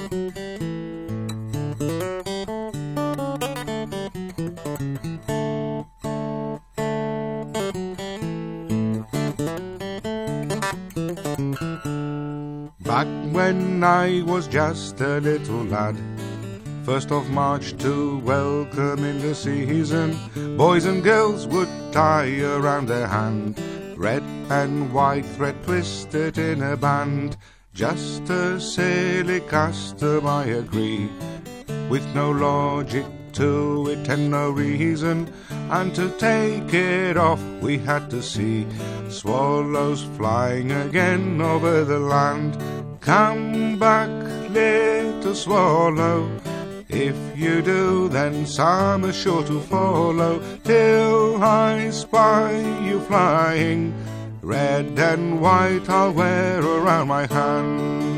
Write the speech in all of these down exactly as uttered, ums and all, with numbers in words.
Back when I was just a little lad, first of March to welcome in the season, boys and girls would tie around their hand red and white thread twisted in a band. Just a silly custom, I agree, with no logic to it and no reason. And to take it off we had to see swallows flying again over the land. Come back, little swallow, if you do, then summer's sure to follow, till I spy you flying. Red and white I'll wear around my hand.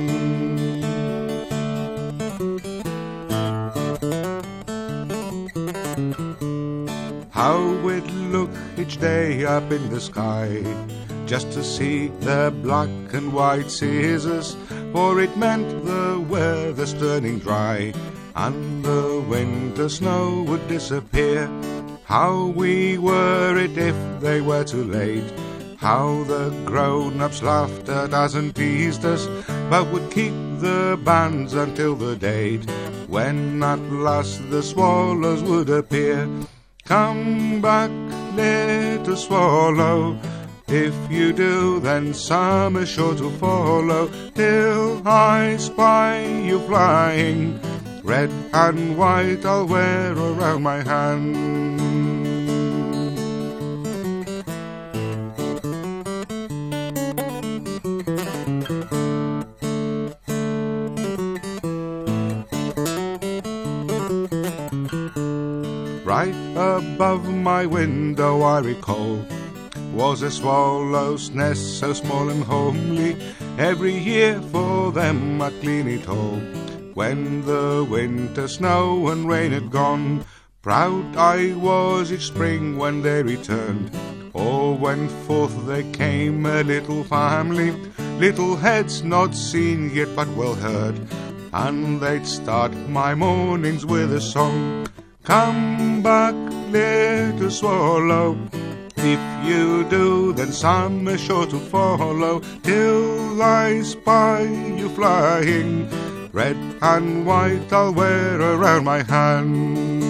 How it look each day up in the sky, just to see the black and white scissors, for it meant the weather's turning dry and the winter snow would disappear. How we worried if they were too late, how the grown-ups laughed at us and teased us, but would keep the bands until the date when at last the swallows would appear. Come back, little swallow, if you do, then summer's sure to follow, till I spy you flying. Red and white I'll wear around my hand. Right above my window, I recall, was a swallow's nest so small and homely. Every year for them I'd clean it all, when the winter snow and rain had gone. Proud I was each spring when they returned, or when forth they came, a little family, little heads not seen yet but well heard, and they'd start my mornings with a song. Come back, little swallow, if you do, then summer's sure to follow, till I spy you flying. Red and white I'll wear around my hand.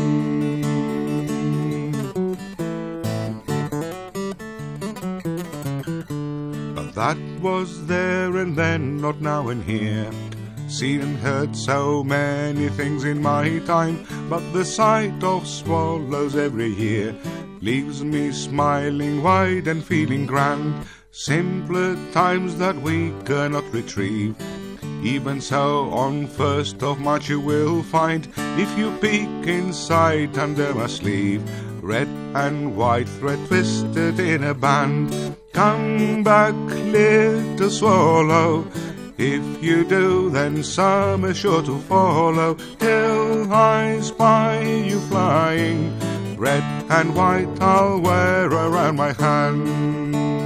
But that was there and then, not now and here. Seen and heard so many things in my time, but the sight of swallows every year leaves me smiling wide and feeling grand. Simpler times that we cannot retrieve. Even so, on first of March you will find, if you peek inside under my sleeve, red and white thread twisted in a band. Come back, little swallow, if you do, then summer's sure to follow, till I spy you flying. Red and white I'll wear around my hand.